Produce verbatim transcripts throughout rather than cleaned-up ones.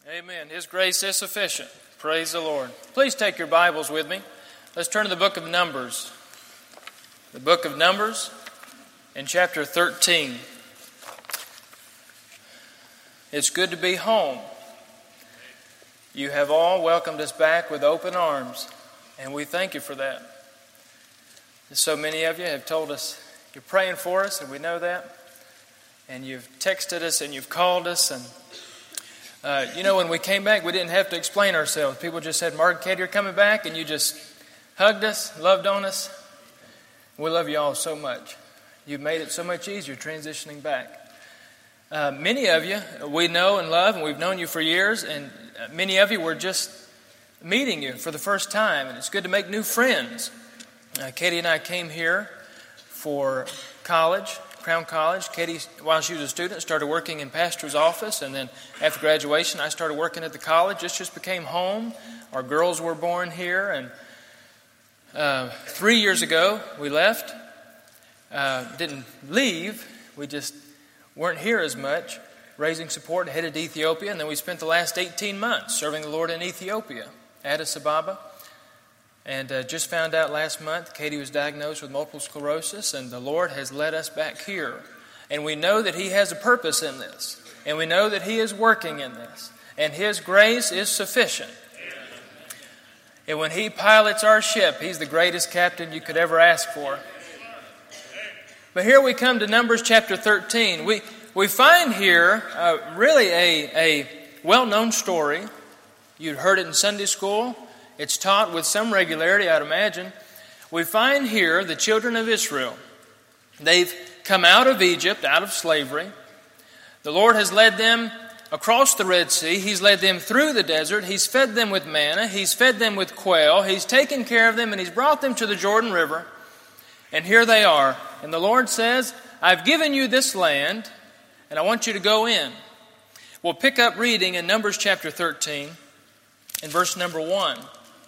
Amen. His grace is sufficient. Praise the Lord. Please take your Bibles with me. Let's turn to the book of Numbers. The book of Numbers in chapter thirteen. It's good to be home. You have all welcomed us back with open arms, and we thank you for that. So many of you have told us you're praying for us, and we know that. And you've texted us and you've called us, and Uh, you know, when we came back, we didn't have to explain ourselves. People just said, Mark and Katie are coming back, and you just hugged us, loved on us. We love you all so much. You've made it so much easier transitioning back. Uh, many of you we know and love, and we've known you for years, and many of you were just meeting you for the first time, and it's good to make new friends. Uh, Katie and I came here for college. Crown College. Katie, while she was a student, started working in pastor's office, and then after graduation, I started working at the college. This just became home. Our girls were born here, and uh, three years ago, we left. Uh, didn't leave. We just weren't here as much, raising support and headed to Ethiopia, and then we spent the last eighteen months serving the Lord in Ethiopia, Addis Ababa. And uh, just found out last month, Katie was diagnosed with multiple sclerosis, and the Lord has led us back here. And we know that He has a purpose in this. And we know that He is working in this. And His grace is sufficient. And when He pilots our ship, He's the greatest captain you could ever ask for. But here we come to Numbers chapter thirteen. We we find here uh, really a, a well-known story. You'd heard it in Sunday school. It's taught with some regularity, I'd imagine. We find here the children of Israel. They've come out of Egypt, out of slavery. The Lord has led them across the Red Sea. He's led them through the desert. He's fed them with manna. He's fed them with quail. He's taken care of them, and He's brought them to the Jordan River. And here they are. And the Lord says, I've given you this land, and I want you to go in. We'll pick up reading in Numbers chapter thirteen, in verse number one.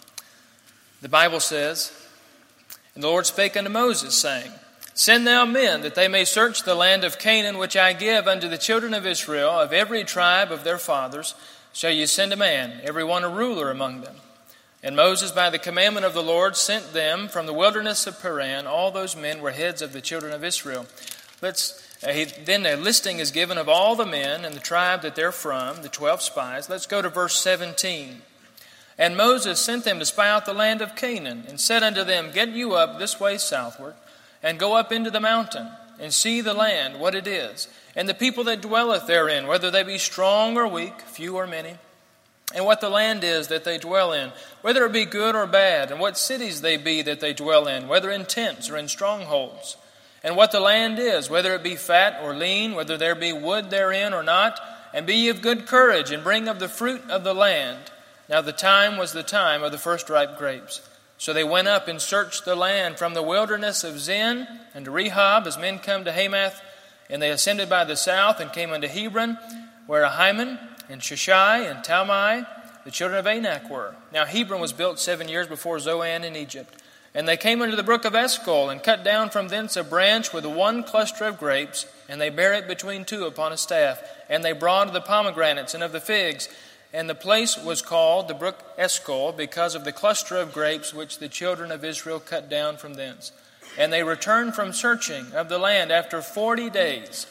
The Bible says, And the Lord spake unto Moses, saying, Send thou men, that they may search the land of Canaan, which I give unto the children of Israel, of every tribe of their fathers shall ye send a man, every one a ruler among them. And Moses, by the commandment of the Lord, sent them from the wilderness of Paran. All those men were heads of the children of Israel. Let's uh, he, then a listing is given of all the men and the tribe that they're from, the twelve spies. Let's go to verse seventeen. And Moses sent them to spy out the land of Canaan, and said unto them, Get you up this way southward, and go up into the mountain, and see the land, what it is, and the people that dwelleth therein, whether they be strong or weak, few or many, and what the land is that they dwell in, whether it be good or bad, and what cities they be that they dwell in, whether in tents or in strongholds, and what the land is, whether it be fat or lean, whether there be wood therein or not, and be ye of good courage, and bring of the fruit of the land. Now the time was the time of the first ripe grapes. So they went up and searched the land from the wilderness of Zin unto Rehob, as men come to Hamath. And they ascended by the south and came unto Hebron, where Ahiman and Sheshai and Talmai, the children of Anak, were. Now Hebron was built seven years before Zoan in Egypt. And they came unto the brook of Eshcol, and cut down from thence a branch with one cluster of grapes, and they bare it between two upon a staff. And they brought of the pomegranates and of the figs. And the place was called the brook Eshcol, because of the cluster of grapes which the children of Israel cut down from thence. And they returned from searching of the land after forty days.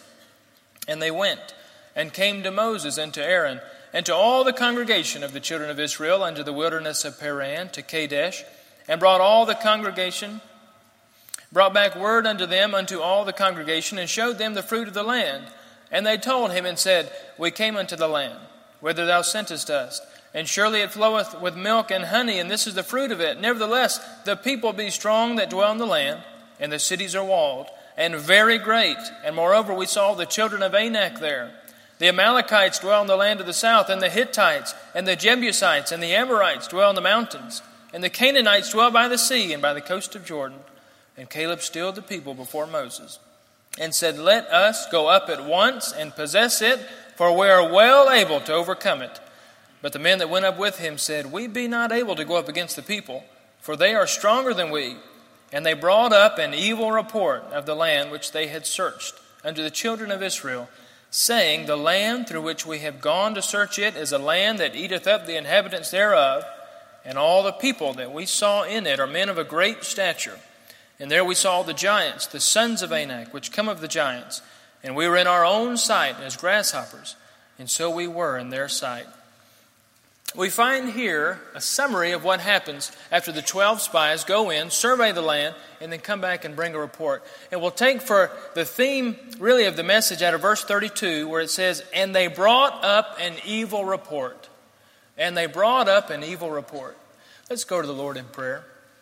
And they went and came to Moses and to Aaron, and to all the congregation of the children of Israel unto the wilderness of Paran, to Kadesh, and brought all the congregation, brought back word unto them, unto all the congregation, and showed them the fruit of the land. And they told him and said, We came unto the land whither thou sentest us, and surely it floweth with milk and honey, and this is the fruit of it. Nevertheless, the people be strong that dwell in the land, and the cities are walled, and very great. And moreover, we saw the children of Anak there. The Amalekites dwell in the land of the south, and the Hittites, and the Jebusites, and the Amorites dwell in the mountains, and the Canaanites dwell by the sea and by the coast of Jordan. And Caleb stilled the people before Moses, and said, Let us go up at once and possess it, for we are well able to overcome it. But the men that went up with him said, We be not able to go up against the people, for they are stronger than we. And they brought up an evil report of the land which they had searched unto the children of Israel. saying, The land through which we have gone to search it is a land that eateth up the inhabitants thereof, and all the people that we saw in it are men of a great stature. And there we saw the giants, the sons of Anak, which come of the giants. And we were in our own sight as grasshoppers, and so we were in their sight. We find here a summary of what happens after the twelve spies go in, survey the land, and then come back and bring a report. And we'll take for the theme, really, of the message out of verse thirty-two, where it says, And they brought up an evil report. And they brought up an evil report. Let's go to the Lord in prayer.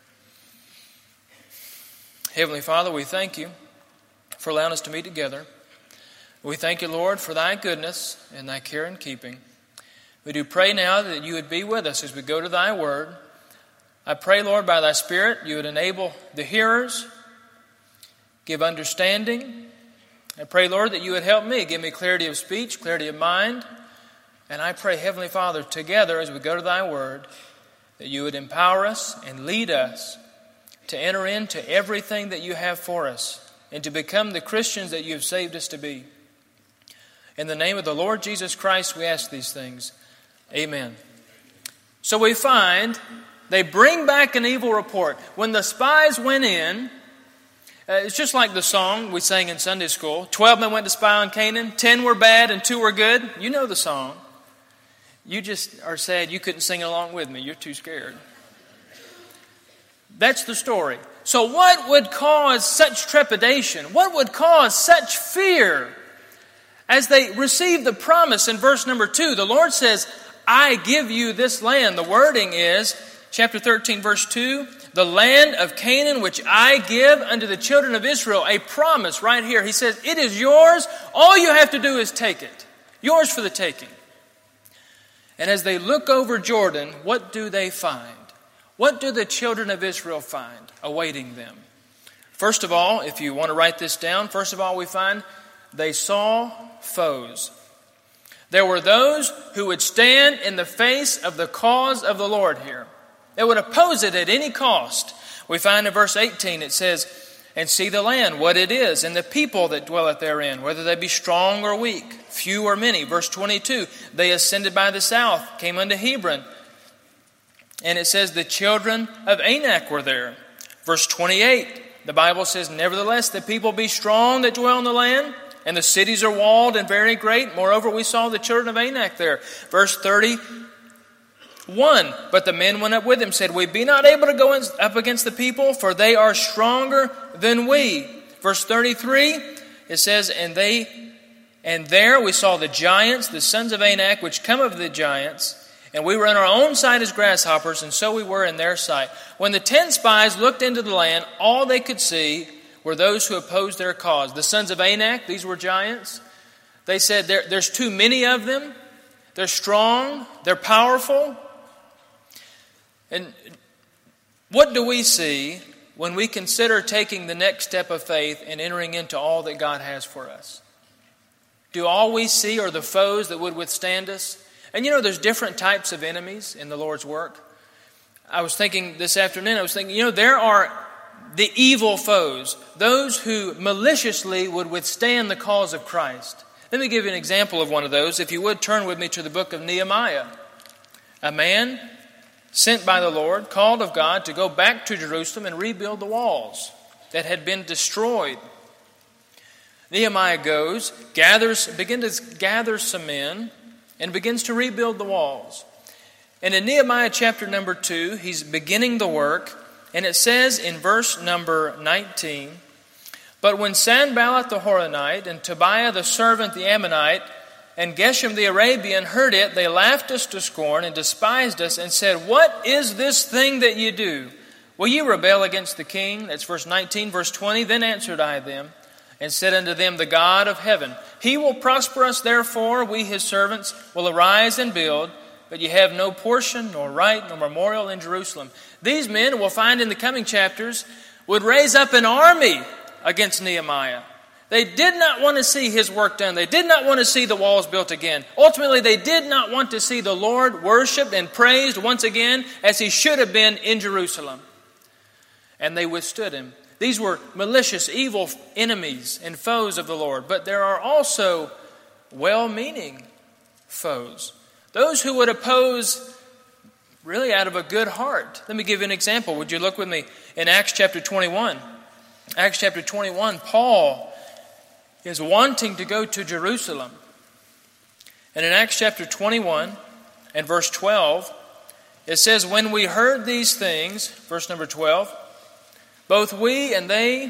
Heavenly Father, we thank you for allowing us to meet together. We thank you, Lord, for thy goodness and thy care and keeping. We do pray now that you would be with us as we go to thy word. I pray, Lord, by thy Spirit, you would enable the hearers, give understanding. I pray, Lord, that you would help me, give me clarity of speech, clarity of mind. And I pray, Heavenly Father, together as we go to thy word, that you would empower us and lead us to enter into everything that you have for us and to become the Christians that you have saved us to be. In the name of the Lord Jesus Christ, we ask these things. Amen. So we find they bring back an evil report. When the spies went in, uh, it's just like the song we sang in Sunday school. Twelve men went to spy on Canaan. Ten were bad and two were good. You know the song. You just are sad you couldn't sing along with me. You're too scared. That's the story. So what would cause such trepidation? What would cause such fear? As they receive the promise in verse number two, the Lord says, I give you this land. The wording is, chapter thirteen, verse two, the land of Canaan which I give unto the children of Israel. A promise right here. He says, it is yours. All you have to do is take it. Yours for the taking. And as they look over Jordan, what do they find? What do the children of Israel find awaiting them? First of all, if you want to write this down, first of all we find they saw foes. There were those who would stand in the face of the cause of the Lord here. They would oppose it at any cost. We find in verse eighteen it says, And see the land, what it is, and the people that dwelleth therein, whether they be strong or weak, few or many. Verse twenty-two, They ascended by the south, came unto Hebron. And it says the children of Anak were there. Verse twenty-eight, the Bible says, Nevertheless the people be strong that dwell in the land, and the cities are walled and very great. Moreover, we saw the children of Anak there. Verse thirty-one, But the men went up with him, said, We be not able to go in, up against the people, for they are stronger than we. Verse thirty-three, it says, And they, and there we saw the giants, the sons of Anak, which come of the giants, and we were in our own sight as grasshoppers, and so we were in their sight. When the ten spies looked into the land, all they could see were those who opposed their cause. The sons of Anak, these were giants. They said, there, there's too many of them. They're strong. They're powerful. And what do we see when we consider taking the next step of faith and entering into all that God has for us? Do all we see are the foes that would withstand us? And you know, there's different types of enemies in the Lord's work. I was thinking this afternoon, I was thinking, you know, there are the evil foes, those who maliciously would withstand the cause of Christ. Let me give you an example of one of those. If you would, turn with me to the book of Nehemiah. A man sent by the Lord, called of God to go back to Jerusalem and rebuild the walls that had been destroyed. Nehemiah goes, gathers, begins to gather some men, and begins to rebuild the walls. And in Nehemiah chapter number two, he's beginning the work, and it says in verse number nineteen, But when Sanballat the Horonite, and Tobiah the servant the Ammonite, and Geshem the Arabian heard it, they laughed us to scorn and despised us, and said, What is this thing that ye do? Will ye rebel against the king? That's verse nineteen. Verse twenty, Then answered I them, and said unto them, The God of heaven, He will prosper us, therefore we his servants will arise and build, but ye have no portion, nor right, nor memorial in Jerusalem. These men, we'll find in the coming chapters, would raise up an army against Nehemiah. They did not want to see his work done. They did not want to see the walls built again. Ultimately, they did not want to see the Lord worshipped and praised once again as he should have been in Jerusalem. And they withstood him. These were malicious, evil enemies and foes of the Lord. But there are also well-meaning foes. Those who would oppose really out of a good heart. Let me give you an example. Would you look with me in Acts chapter twenty-one? Acts chapter twenty-one, Paul is wanting to go to Jerusalem. And in Acts chapter twenty-one and verse twelve, it says, when we heard these things, verse number twelve, both we and they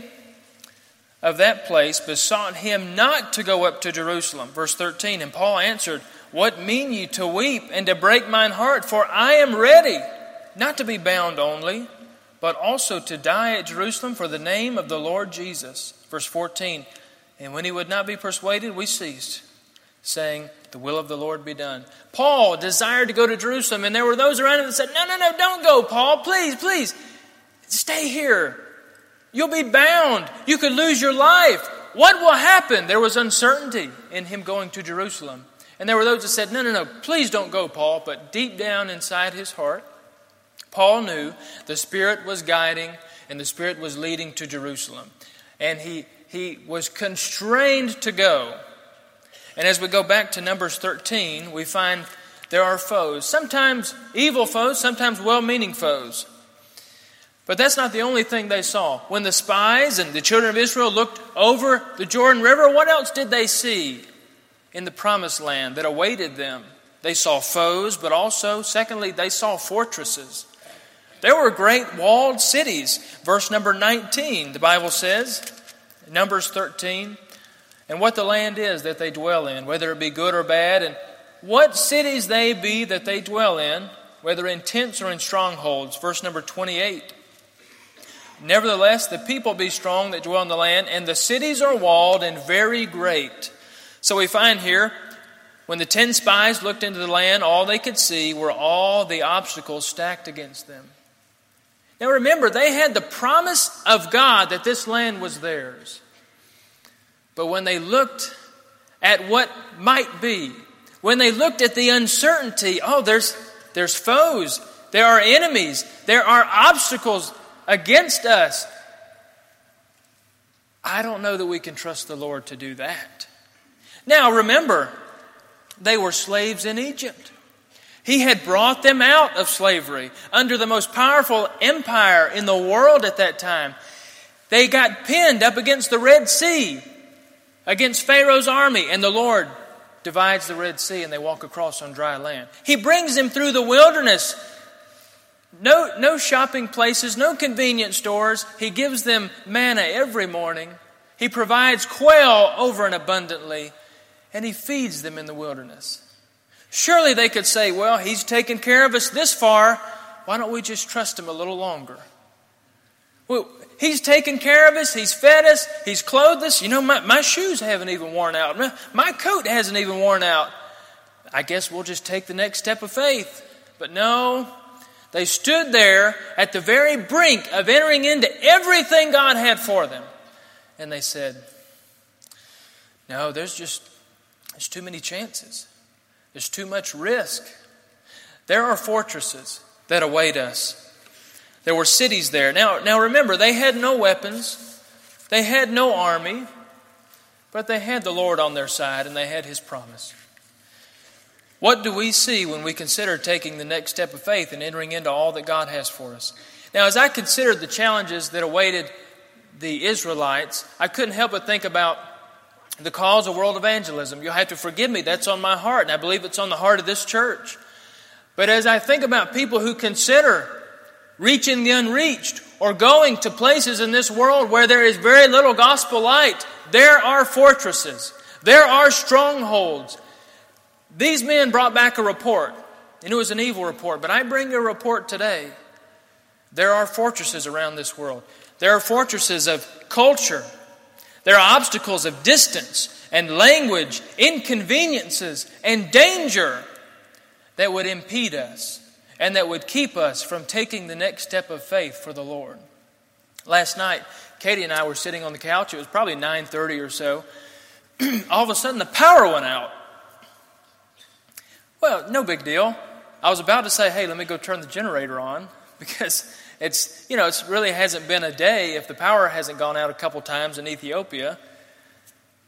of that place besought him not to go up to Jerusalem. Verse thirteen, and Paul answered, what mean ye to weep and to break mine heart? For I am ready, not to be bound only, but also to die at Jerusalem for the name of the Lord Jesus. Verse fourteen, and when he would not be persuaded, we ceased, saying, the will of the Lord be done. Paul desired to go to Jerusalem, and there were those around him that said, no, no, no, don't go, Paul. Please, please, stay here. You'll be bound. You could lose your life. What will happen? There was uncertainty in him going to Jerusalem. And there were those that said, no, no, no, please don't go, Paul. But deep down inside his heart, Paul knew the Spirit was guiding and the Spirit was leading to Jerusalem. And he, he was constrained to go. And as we go back to Numbers thirteen, we find there are foes. Sometimes evil foes, sometimes well-meaning foes. But that's not the only thing they saw. When the spies and the children of Israel looked over the Jordan River, what else did they see in the promised land that awaited them? They saw foes, but also, secondly, they saw fortresses. There were great walled cities. Verse number nineteen, the Bible says, Numbers thirteen, and what the land is that they dwell in, whether it be good or bad, and what cities they be that they dwell in, whether in tents or in strongholds. Verse number twenty-eight. Nevertheless, the people be strong that dwell in the land, and the cities are walled and very great. So we find here, when the ten spies looked into the land, all they could see were all the obstacles stacked against them. Now remember, they had the promise of God that this land was theirs. But when they looked at what might be, when they looked at the uncertainty, oh, there's, there's foes, there are enemies, there are obstacles against us. I don't know that we can trust the Lord to do that. Now remember, they were slaves in Egypt. He had brought them out of slavery under the most powerful empire in the world at that time. They got pinned up against the Red Sea, against Pharaoh's army, and the Lord divides the Red Sea and they walk across on dry land. He brings them through the wilderness. No, no shopping places, no convenience stores. He gives them manna every morning. He provides quail over and abundantly, and He feeds them in the wilderness. Surely they could say, well, He's taken care of us this far. Why don't we just trust Him a little longer? Well, He's taken care of us. He's fed us. He's clothed us. You know, my, my shoes haven't even worn out. My, my coat hasn't even worn out. I guess we'll just take the next step of faith. But no, they stood there at the very brink of entering into everything God had for them. And they said, no, there's just, there's too many chances. There's too much risk. There are fortresses that await us. There were cities there. Now, now remember, they had no weapons. They had no army. But they had the Lord on their side and they had His promise. What do we see when we consider taking the next step of faith and entering into all that God has for us? Now, as I considered the challenges that awaited the Israelites, I couldn't help but think about the cause of world evangelism. You'll have to forgive me, that's on my heart, and I believe it's on the heart of this church. But as I think about people who consider reaching the unreached or going to places in this world where there is very little gospel light, there are fortresses, there are strongholds. These men brought back a report, and it was an evil report, but I bring you a report today. There are fortresses around this world. There are fortresses of culture. There are obstacles of distance and language, inconveniences and danger that would impede us and that would keep us from taking the next step of faith for the Lord. Last night, Katie and I were sitting on the couch. It was probably nine thirty or so. All of a sudden, the power went out. Well, no big deal. I was about to say, hey, let me go turn the generator on, because it's, you know, it really hasn't been a day if the power hasn't gone out a couple times in Ethiopia.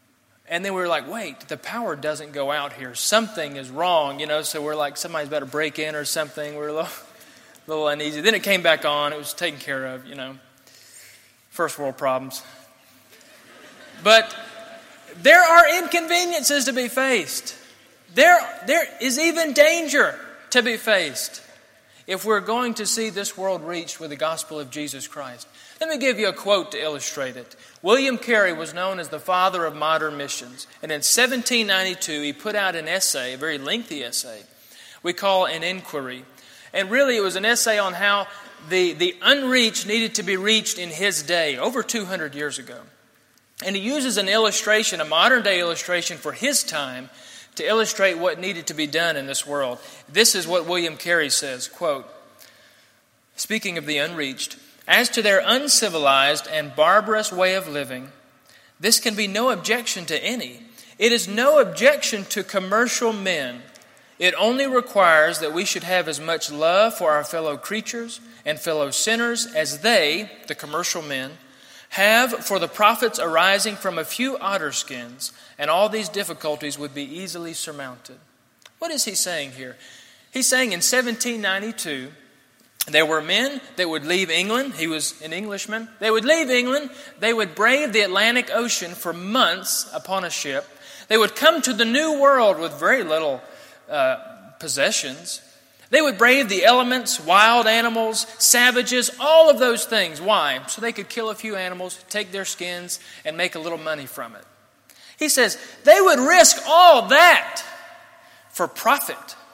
And then we were like, wait, the power doesn't go out here. Something is wrong, you know. So we're like, somebody's about to break in or something. We're a little, a little uneasy. Then it came back on. It was taken care of, you know. First world problems. But there are inconveniences to be faced. There, there is even danger to be faced if we're going to see this world reached with the gospel of Jesus Christ. Let me give you a quote to illustrate it. William Carey was known as the father of modern missions. And in seventeen ninety-two, he put out an essay, a very lengthy essay, we call an inquiry. And really it was an essay on how the, the unreached needed to be reached in his day, over two hundred years ago. And he uses an illustration, a modern day illustration for his time, to illustrate what needed to be done in this world. This is what William Carey says, quote, speaking of the unreached, as to their uncivilized and barbarous way of living, this can be no objection to any. It is no objection to commercial men. It only requires that we should have as much love for our fellow creatures and fellow sinners as they, the commercial men, have for the profits arising from a few otter skins, and all these difficulties would be easily surmounted. What is he saying here? He's saying in seventeen ninety-two, there were men that would leave England. He was an Englishman. They would leave England. They would brave the Atlantic Ocean for months upon a ship. They would come to the New World with very little uh, possessions. They would brave the elements, wild animals, savages, all of those things. Why? So they could kill a few animals, take their skins, and make a little money from it. He says they would risk all that for profit.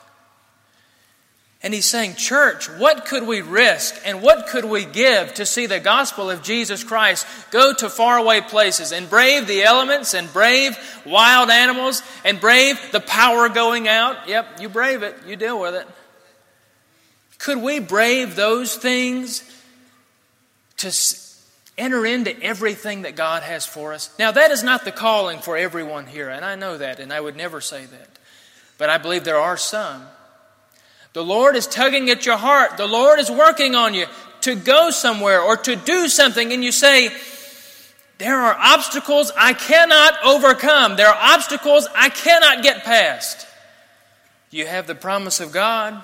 And he's saying, church, what could we risk and what could we give to see the gospel of Jesus Christ go to faraway places and brave the elements and brave wild animals and brave the power going out? Yep, you brave it. You deal with it. Could we brave those things to enter into everything that God has for us? Now, that is not the calling for everyone here, and I know that, and I would never say that. But I believe there are some. The Lord is tugging at your heart. The Lord is working on you to go somewhere or to do something. And you say, there are obstacles I cannot overcome. There are obstacles I cannot get past. You have the promise of God.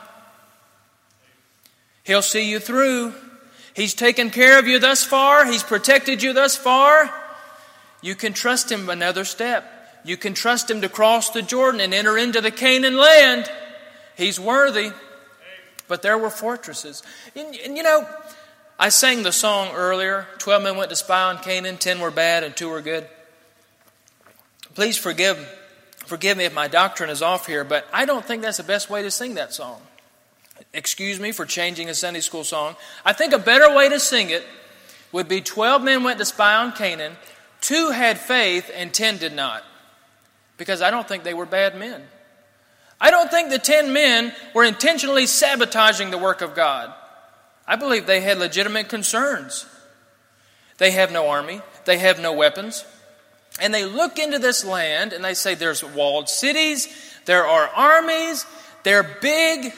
He'll see you through. He's taken care of you thus far. He's protected you thus far. You can trust Him another step. You can trust Him to cross the Jordan and enter into the Canaan land. He's worthy. But there were fortresses. And, and you know, I sang the song earlier. Twelve men went to spy on Canaan. Ten were bad and two were good. Please forgive, forgive me if my doctrine is off here, but I don't think that's the best way to sing that song. Excuse me for changing a Sunday school song. I think a better way to sing it would be twelve men went to spy on Canaan. Two had faith and ten did not. Because I don't think they were bad men. I don't think the ten men were intentionally sabotaging the work of God. I believe they had legitimate concerns. They have no army. They have no weapons. And they look into this land and they say there's walled cities. There are armies. They're big.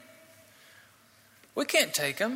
We can't take them.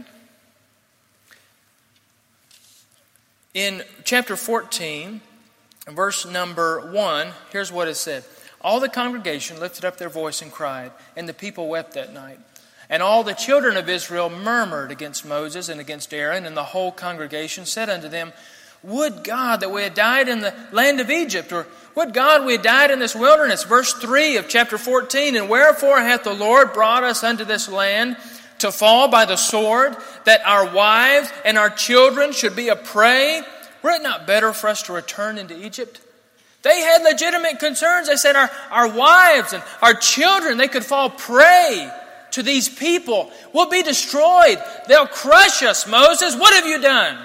In chapter fourteen, verse number one, here's what is said. All the congregation lifted up their voice and cried, and the people wept that night. And all the children of Israel murmured against Moses and against Aaron, and the whole congregation said unto them, would God that we had died in the land of Egypt, or would God we had died in this wilderness. Verse three of chapter fourteen, and wherefore hath the Lord brought us unto this land to fall by the sword, that our wives and our children should be a prey? Were it not better for us to return into Egypt? They had legitimate concerns. They said our, our wives and our children, they could fall prey to these people. We'll be destroyed. They'll crush us, Moses. What have you done?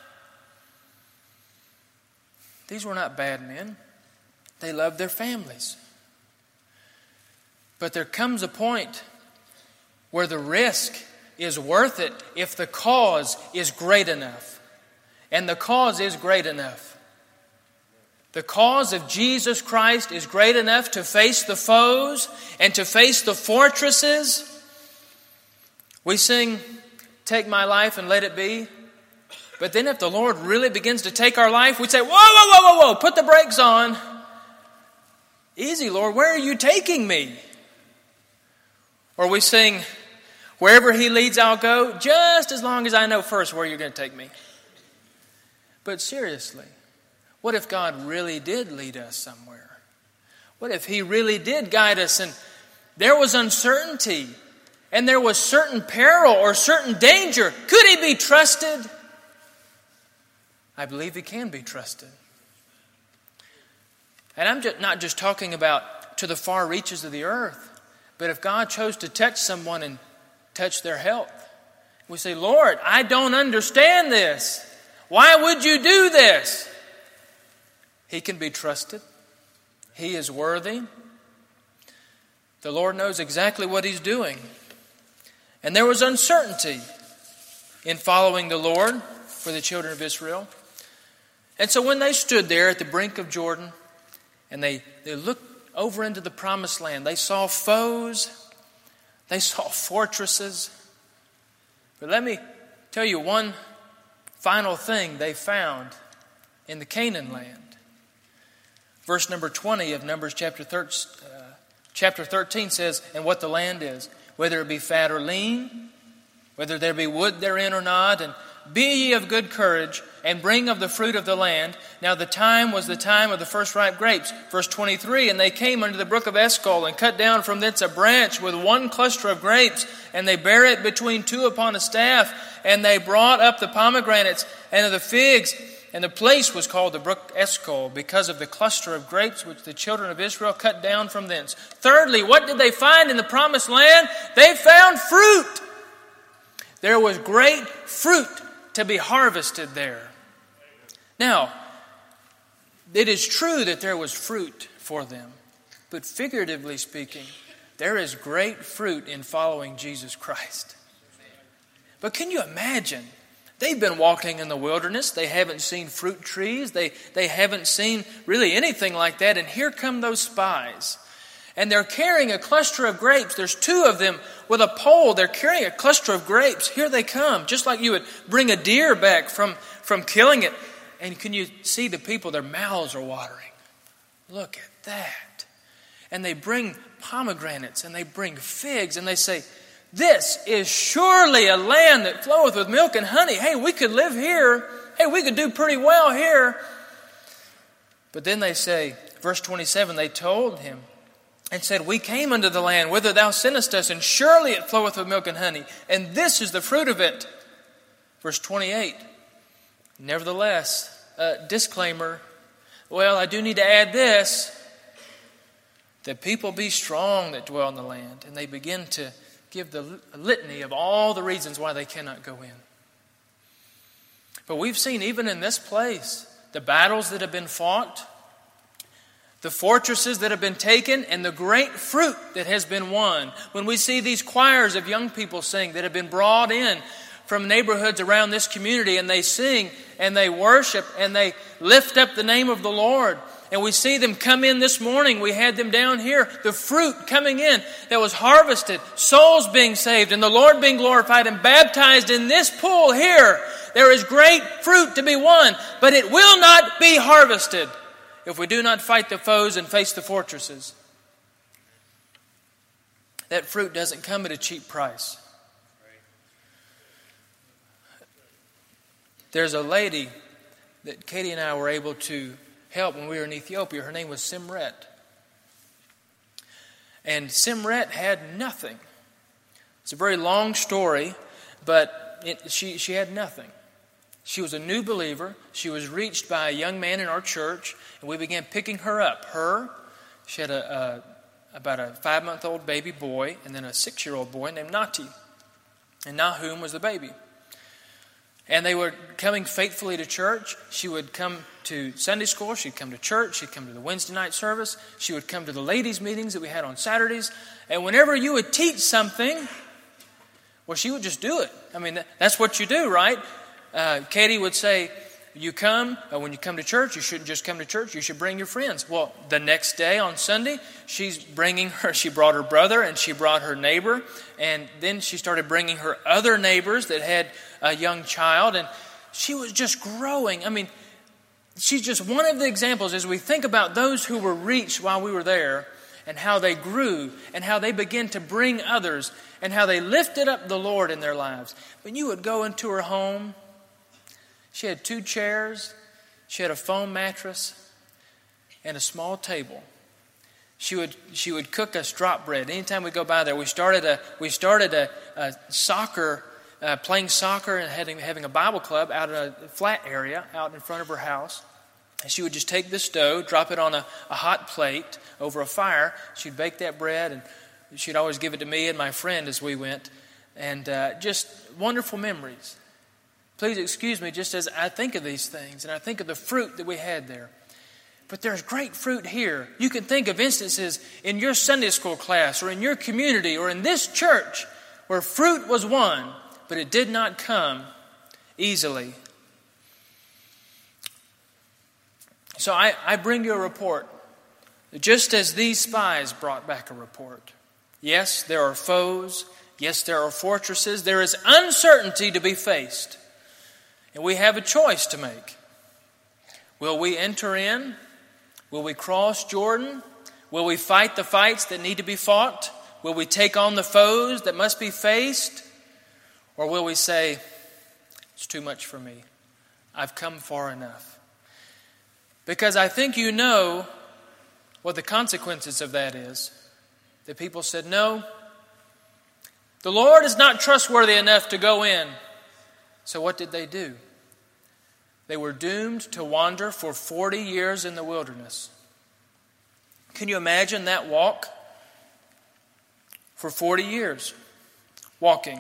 These were not bad men. They loved their families. But there comes a point where the risk is worth it if the cause is great enough. And the cause is great enough. The cause of Jesus Christ is great enough to face the foes and to face the fortresses. We sing, take my life and let it be. But then if the Lord really begins to take our life, we say, whoa, whoa, whoa, whoa, whoa, put the brakes on. Easy, Lord, where are you taking me? Or we sing, wherever he leads, I'll go, just as long as I know first where you're going to take me. But seriously, what if God really did lead us somewhere? What if he really did guide us and there was uncertainty and there was certain peril or certain danger? Could he be trusted? I believe he can be trusted. And I'm just not just talking about to the far reaches of the earth, but if God chose to touch someone and touch their health, we say, Lord, I don't understand this. Why would you do this? He can be trusted. He is worthy. The Lord knows exactly what he's doing. And there was uncertainty in following the Lord for the children of Israel. And so when they stood there at the brink of Jordan and they, they looked over into the promised land, they saw foes, they saw fortresses. But let me tell you one final thing they found in the Canaan land. Verse number twenty of Numbers chapter thirteen says, and what the land is, whether it be fat or lean, whether there be wood therein or not, and be ye of good courage, and bring of the fruit of the land. Now the time was the time of the first ripe grapes. Verse twenty-three, and they came unto the brook of Eshcol, and cut down from thence a branch with one cluster of grapes, and they bare it between two upon a staff, and they brought up the pomegranates and of the figs, and the place was called the brook Eshcol, because of the cluster of grapes which the children of Israel cut down from thence. Thirdly, what did they find in the promised land? They found fruit. There was great fruit to be harvested there. Now, it is true that there was fruit for them, but figuratively speaking, there is great fruit in following Jesus Christ. But can you imagine? They've been walking in the wilderness. They haven't seen fruit trees. They, they haven't seen really anything like that. And here come those spies. And they're carrying a cluster of grapes. There's two of them with a pole. They're carrying a cluster of grapes. Here they come. Just like you would bring a deer back from, from killing it. And can you see the people? Their mouths are watering. Look at that. And they bring pomegranates and they bring figs. And they say, this is surely a land that floweth with milk and honey. Hey, we could live here. Hey, we could do pretty well here. But then they say, verse twenty-seven, they told him and said, we came unto the land whither thou sentest us, and surely it floweth with milk and honey, and this is the fruit of it. Verse twenty-eight, nevertheless, uh, disclaimer, well, I do need to add this, that people be strong that dwell in the land. And they begin to give the litany of all the reasons why they cannot go in. But we've seen even in this place, the battles that have been fought, the fortresses that have been taken, and the great fruit that has been won. When we see these choirs of young people sing that have been brought in from neighborhoods around this community, and they sing and they worship and they lift up the name of the Lord. And we see them come in this morning. We had them down here. The fruit coming in that was harvested. Souls being saved and the Lord being glorified and baptized in this pool here. There is great fruit to be won. But it will not be harvested if we do not fight the foes and face the fortresses. That fruit doesn't come at a cheap price. There's a lady that Katie and I were able to help when we were in Ethiopia. Her name was Simret. And Simret had nothing. It's a very long story, but it, she, she had nothing. She was a new believer. She was reached by a young man in our church, and we began picking her up. Her, she had a, a about a five-month-old baby boy, and then a six-year-old boy named Nati. And Nahum was the baby. And they were coming faithfully to church. She would come to Sunday school. She'd come to church. She'd come to the Wednesday night service. She would come to the ladies' meetings that we had on Saturdays. And whenever you would teach something, well, she would just do it. I mean, that's what you do, right? Uh, Katie would say, you come, uh, when you come to church, you shouldn't just come to church. You should bring your friends. Well, the next day on Sunday, she's bringing her, she brought her brother and she brought her neighbor. And then she started bringing her other neighbors that had a young child. And she was just growing. I mean, she's just one of the examples as we think about those who were reached while we were there and how they grew and how they began to bring others and how they lifted up the Lord in their lives. When you would go into her home, she had two chairs, she had a foam mattress, and a small table. She would she would cook us drop bread. Anytime we go by there, we started a we started a, a soccer uh, playing soccer and having having a Bible club out in a flat area out in front of her house. And she would just take this dough, drop it on a, a hot plate over a fire. She'd bake that bread, and she'd always give it to me and my friend as we went. And uh, just wonderful memories. Please excuse me just as I think of these things and I think of the fruit that we had there. But there's great fruit here. You can think of instances in your Sunday school class or in your community or in this church where fruit was won, but it did not come easily. So I, I bring you a report, just as these spies brought back a report. Yes, there are foes. Yes, there are fortresses. There is uncertainty to be faced. And we have a choice to make. Will we enter in? Will we cross Jordan? Will we fight the fights that need to be fought? Will we take on the foes that must be faced? Or will we say, it's too much for me. I've come far enough. Because I think you know what the consequences of that is. The people said, no, the Lord is not trustworthy enough to go in. So what did they do? They were doomed to wander for forty years in the wilderness. Can you imagine that walk? For forty years, walking,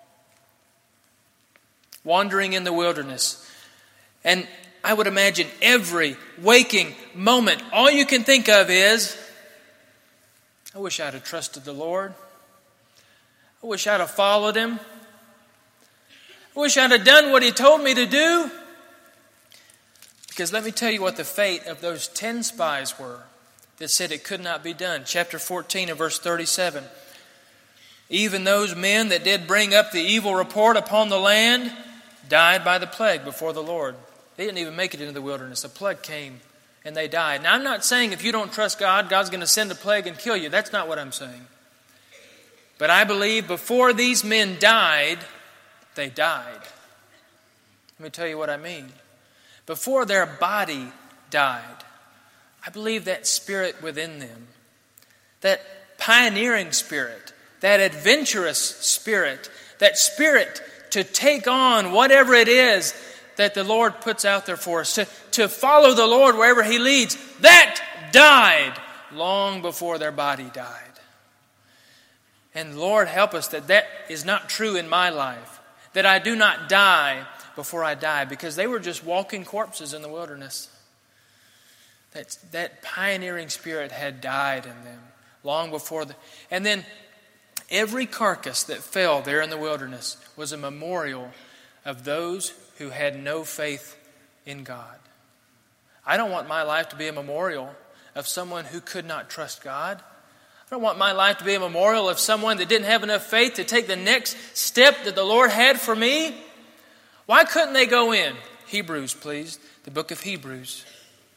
wandering in the wilderness. And I would imagine every waking moment, all you can think of is, I wish I'd have trusted the Lord. I wish I'd have followed Him. I wish I'd have done what He told me to do. Because let me tell you what the fate of those ten spies were that said it could not be done. Chapter fourteen and verse thirty-seven. Even those men that did bring up the evil report upon the land died by the plague before the Lord. They didn't even make it into the wilderness. A plague came and they died. Now I'm not saying if you don't trust God, God's going to send a plague and kill you. That's not what I'm saying. But I believe before these men died, they died. Let me tell you what I mean. Before their body died, I believe that spirit within them, that pioneering spirit, that adventurous spirit, that spirit to take on whatever it is that the Lord puts out there for us, to, to follow the Lord wherever He leads, that died long before their body died. And Lord, help us that that is not true in my life, that I do not die before I die, because they were just walking corpses in the wilderness. That, that pioneering spirit had died in them long before. The, and then every carcass that fell there in the wilderness was a memorial of those who had no faith in God. I don't want my life to be a memorial of someone who could not trust God. I don't want my life to be a memorial of someone that didn't have enough faith to take the next step that the Lord had for me. Why couldn't they go in? Hebrews, please. The book of Hebrews.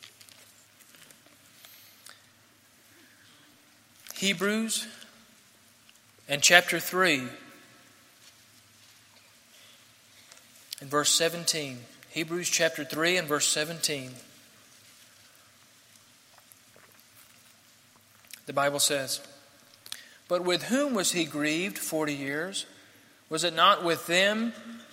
Hebrews and chapter three and verse seventeen. Hebrews chapter three and verse seventeen. The Bible says, "But with whom was He grieved forty years? Was it not with them?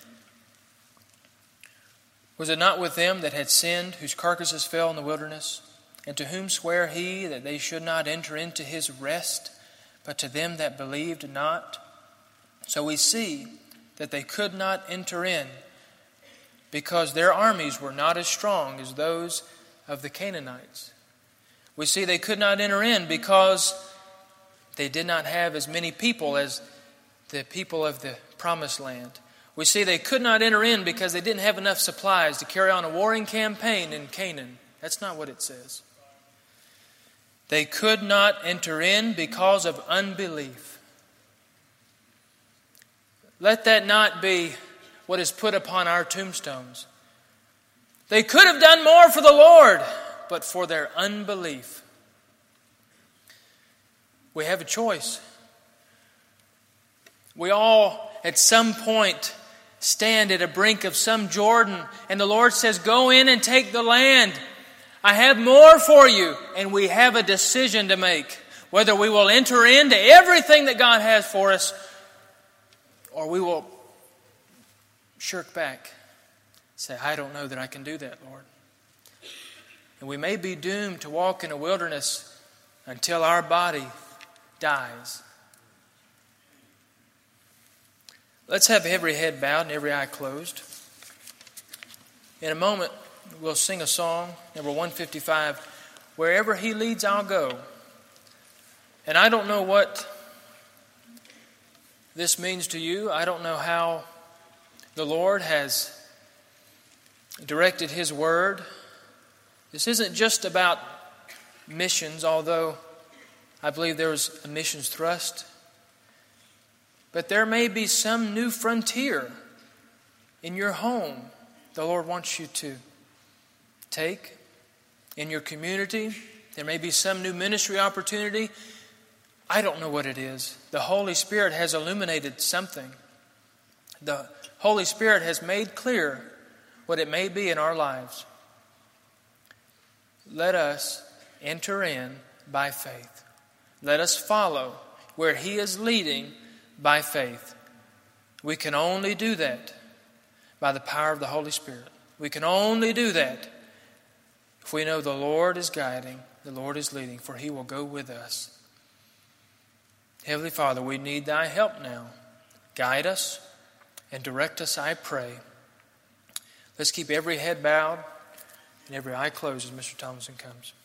Was it not with them that had sinned, whose carcasses fell in the wilderness? And to whom sware He that they should not enter into His rest, but to them that believed not? So we see that they could not enter in, because their armies were not as strong as those of the Canaanites. We see they could not enter in because they did not have as many people as the people of the promised land. We see they could not enter in because they didn't have enough supplies to carry on a warring campaign in Canaan. That's not what it says. They could not enter in because of unbelief. Let that not be what is put upon our tombstones. They could have done more for the Lord, but for their unbelief. We have a choice. We all, at some point, stand at a brink of some Jordan, and the Lord says, go in and take the land. I have more for you. And we have a decision to make, whether we will enter into everything that God has for us, or we will shirk back. Say, I don't know that I can do that, Lord. And we may be doomed to walk in a wilderness until our body dies. Let's have every head bowed and every eye closed. In a moment, we'll sing a song, number one fifty-five, Wherever He Leads, I'll Go. And I don't know what this means to you. I don't know how the Lord has directed His Word. This isn't just about missions, although I believe there is a missions thrust. But there may be some new frontier in your home the Lord wants you to take. In your community, there may be some new ministry opportunity. I don't know what it is. The Holy Spirit has illuminated something. The Holy Spirit has made clear what it may be in our lives. Let us enter in by faith. Let us follow where He is leading by faith. We can only do that by the power of the Holy Spirit. We can only do that if we know the Lord is guiding, the Lord is leading, for He will go with us. Heavenly Father, we need Thy help now. Guide us and direct us, I pray. Let's keep every head bowed and every eye closed as Mister Thomason comes.